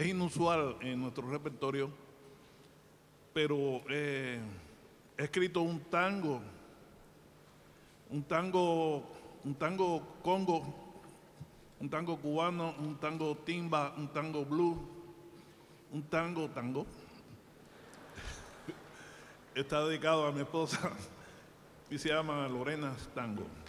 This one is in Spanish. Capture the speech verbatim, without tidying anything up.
es inusual en nuestro repertorio, pero eh, he escrito un tango, un tango, un tango congo, un tango cubano, un tango timba, un tango blues, un tango tango. Está dedicado a mi esposa y se llama Lorena Tango.